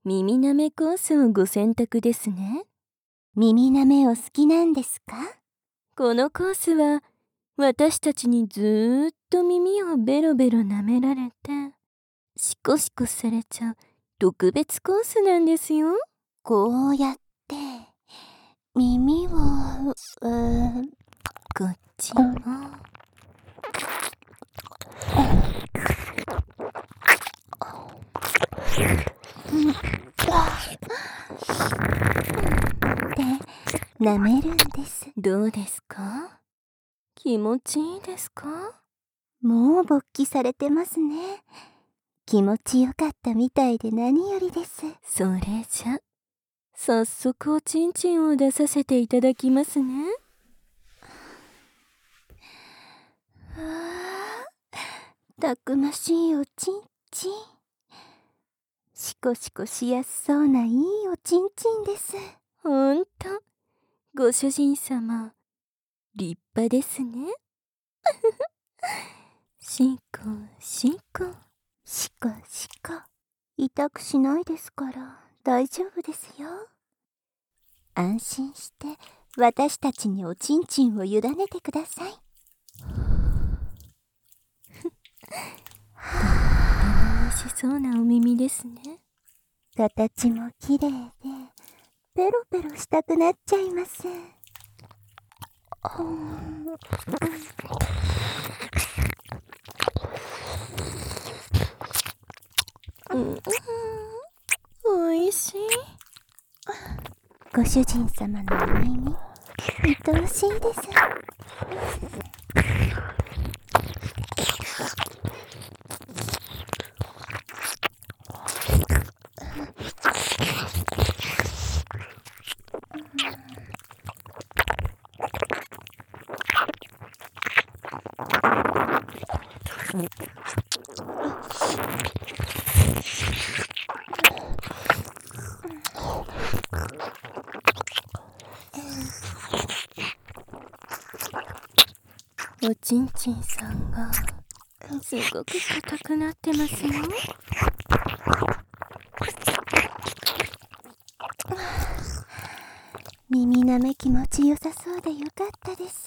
耳なめコースをご選択ですね。 耳なめを好きなんですか？ このコースは私たちにずーっと耳をベロベロ舐められてシコシコされちゃう特別コースなんですよ。 こうやって耳をこっちもで舐めるんです。 どうですか？気持ちいいですか？ もう勃起されてますね。気持ちよかったみたいで何よりです。 それじゃ早速おちんちんを出させていただきますね。 たくましいおちんちん。シコシコしやすそうないいおちんちんです。 ほんとご主人様立派ですね。シコシコシコシコ。痛くしないですから大丈夫ですよ。安心して私たちにおちんちんを委ねてください。 とっても美味しそうなお耳ですね。 形も綺麗でペロペロしたくなっちゃいます。 おいしい。 ご主人様のお耳愛おしいです。 おちんちんさんがすごく硬くなってますよ。 耳なめ気持ちよさそうでよかったです。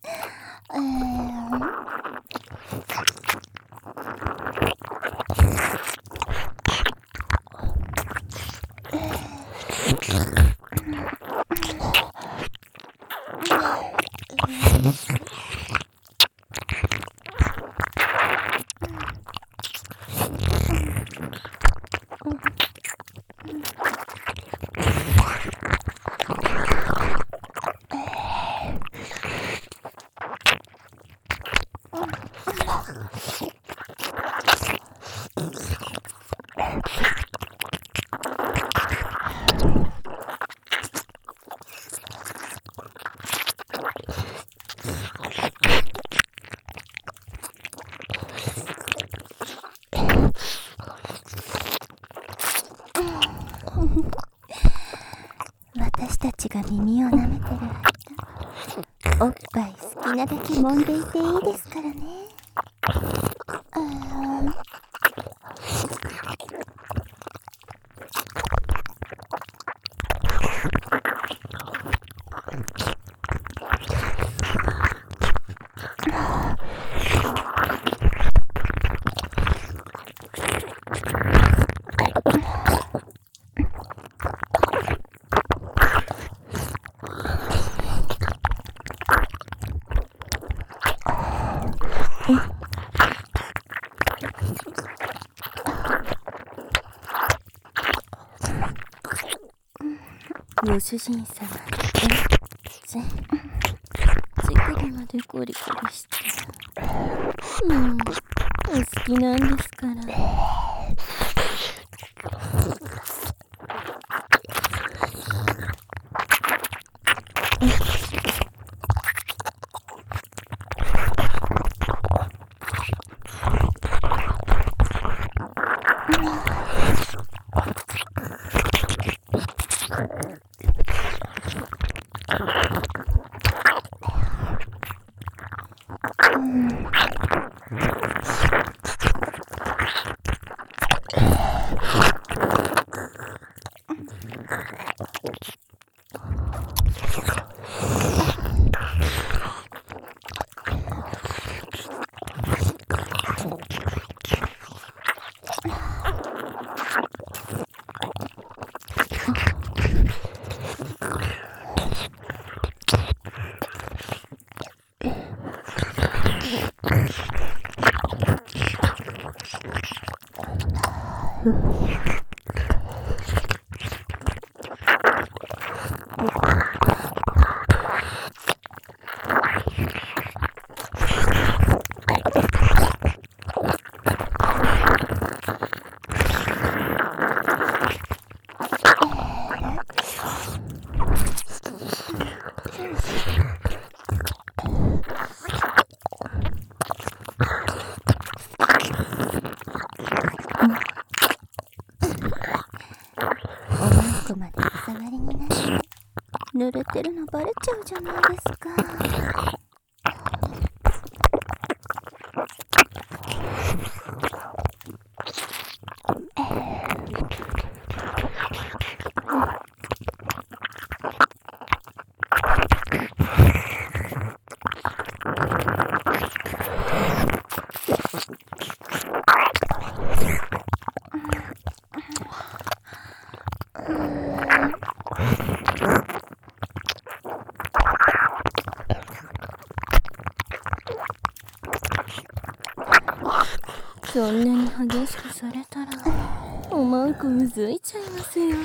私たちが耳を舐めてる間、おっぱい好きなだけ揉んでいていいですからね。 ご主人様乳首までゴリゴリしてお好きなんですから。 こまでお触りになって濡れてるのバレちゃうじゃないですか。 そんなに激しくされたらおまんこうずいちゃいますよ。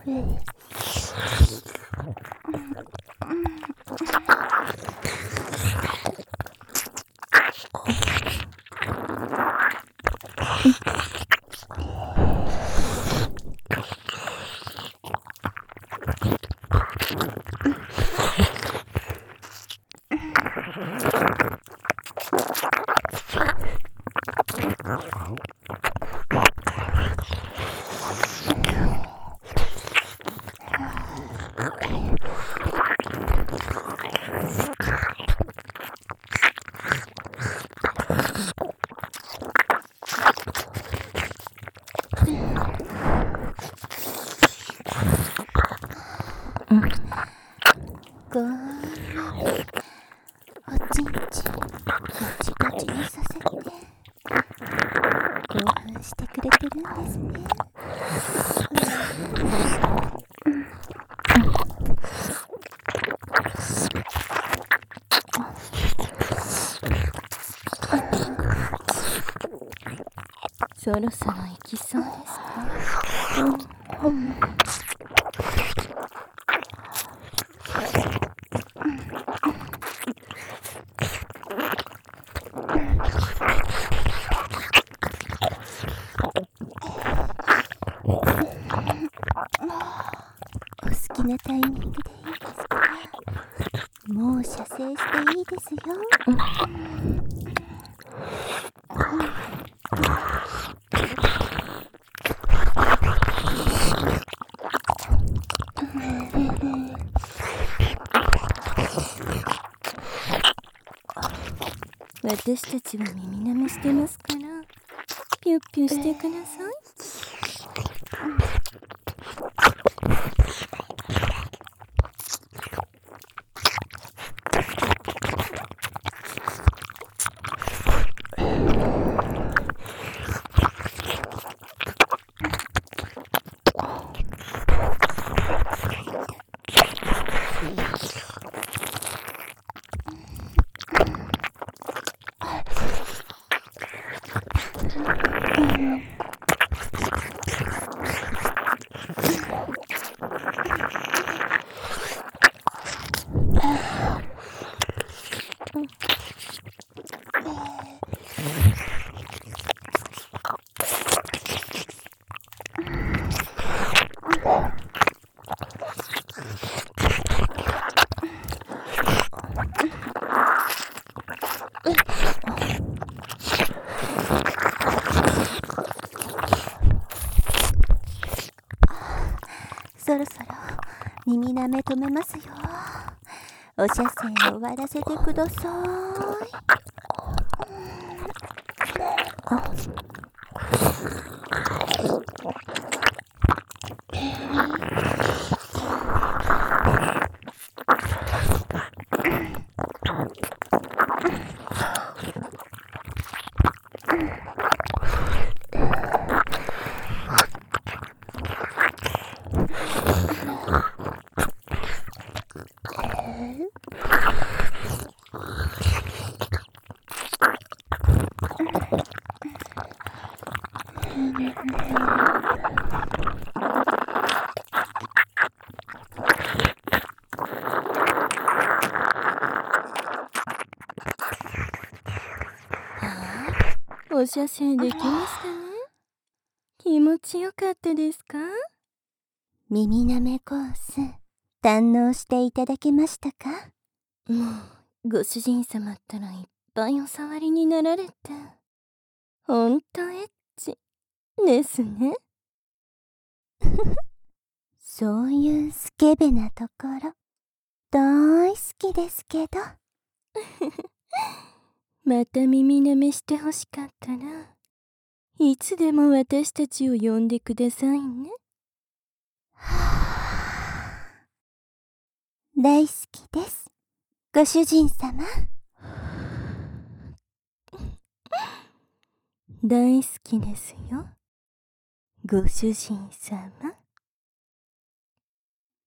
ごーん、おちんちんガチガチにさせて興奮してくれてるんですね。 そろそろ行きそうですか？ お好きなタイミングでいいですか？もう射精していいですよ。 私たちは耳舐めしてますからピュッピュしてください。 そろそろ耳舐め止めますよ。お射精終わらせてください。 お射精できましたね。気持ちよかったですか？ 耳舐めコース堪能していただけましたか？ もうご主人様ったらいっぱいお触りになられてほんとエッチですね。 そういうスケベなところ、大好きですけど。 また耳舐めしてほしかったら、いつでも私たちを呼んでくださいね。 大好きです、ご主人様。 大好きですよ、ご主人様。